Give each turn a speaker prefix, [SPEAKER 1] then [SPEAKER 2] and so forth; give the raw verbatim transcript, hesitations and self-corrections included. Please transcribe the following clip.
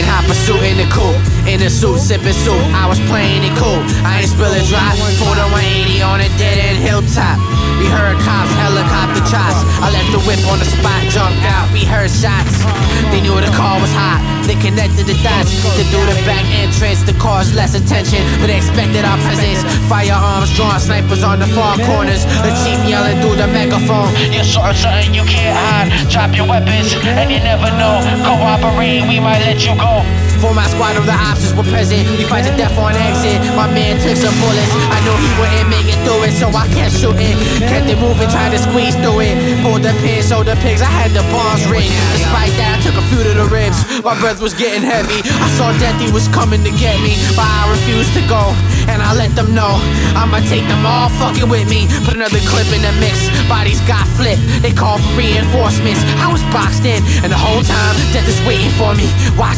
[SPEAKER 1] in hot pursuit in the coupe, in the suit, sipping soup. I was playing it cool, I ain't spill a drop. Pulled a one eighty on a dead end hilltop. We heard cops, helicopter shots. I left the whip on the spot, jumped out. We heard shots. They knew the car was hot. They connected the dots. To do the back entrance to cause less attention, but they expected our presence. Firearms drawn, snipers on the far corners. The chief yelling through the megaphone.
[SPEAKER 2] You're sorting something you can't hide. Drop your weapons, and you never know. Cooperate, we might let you go.
[SPEAKER 1] For my squad of the officers were present. We fight to death on exit. My man took some bullets. I knew he wouldn't make it through it, so I kept shooting. Kept it moving, tried to squeeze through it. Pulled the pin, sold the pigs, I had the bombs ring. Despite that, I took a few to the ribs. My breath was getting heavy. I saw death, he was coming to get me, but I refused to go. And I let them know I'ma take them all fucking with me. Put another clip in the mix. Bodies got flipped. They called for reinforcements. I was boxed in, and the whole time death is waiting for me. Watch